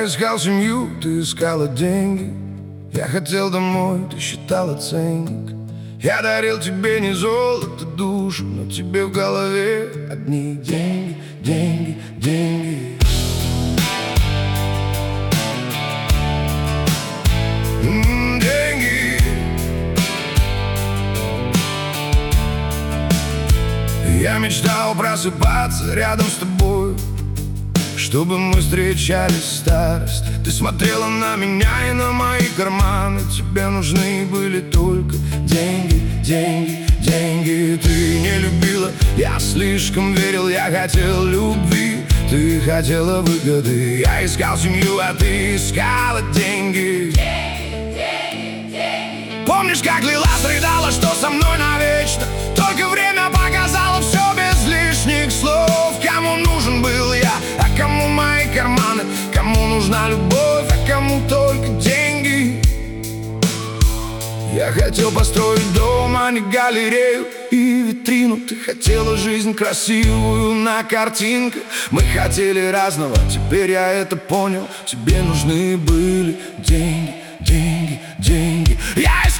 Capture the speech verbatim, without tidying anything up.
Я искал семью, ты искала деньги. Я хотел домой, ты считала ценник. Я дарил тебе не золото, душу, но тебе в голове одни деньги, деньги, деньги. М-м, деньги. Я мечтал просыпаться рядом с тобой, чтобы мы встречались старость. Ты смотрела на меня и на мои карманы. Тебе нужны были только деньги, деньги, деньги. Ты не любила, я слишком верил. Я хотел любви, ты хотела выгоды. Я искал семью, а ты искала деньги. Помнишь, как лилась, рыдала, что со мной навечно? Только время показало все без лишних слов. Кому нужен был я, а кому мои карманы? Кому нужна любовь, а кому только деньги? Я хотел построить дом, а не галерею и витрину. Ты хотела жизнь красивую на картинках. Мы хотели разного, теперь я это понял. Тебе нужны были деньги, деньги, деньги. Я